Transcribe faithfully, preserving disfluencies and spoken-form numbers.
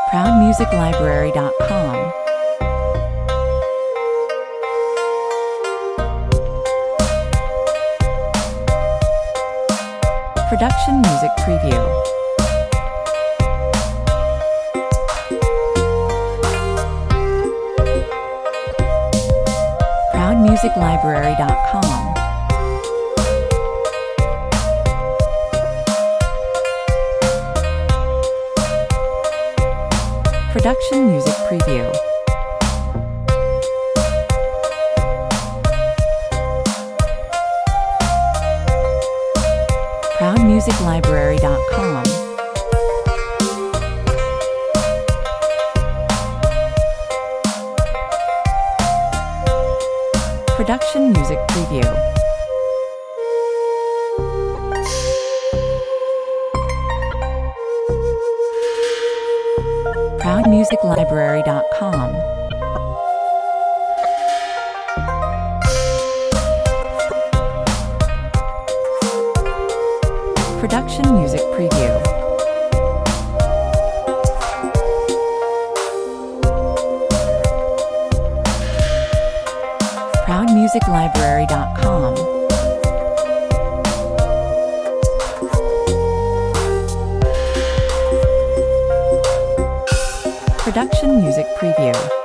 proud music library dot com. Production Music Preview. proud music library dot com. Production Music Preview. proud music library dot com. Production Music Preview. proud music library dot com. Production Music Preview. proud music library dot com. Production Music Preview.